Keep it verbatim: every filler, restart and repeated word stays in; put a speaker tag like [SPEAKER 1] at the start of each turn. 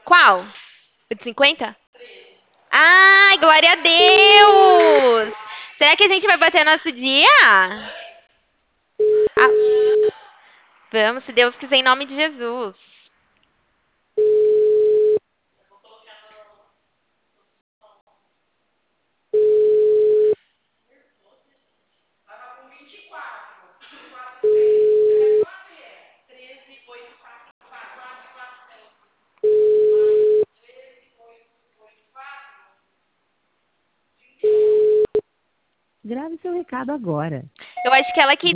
[SPEAKER 1] Qual? O de cinquenta? Ai, glória a Deus! Será que a gente vai bater nosso dia? Ah, vamos, se Deus quiser, em nome de Jesus.
[SPEAKER 2] Grave seu recado agora.
[SPEAKER 1] Eu acho que ela que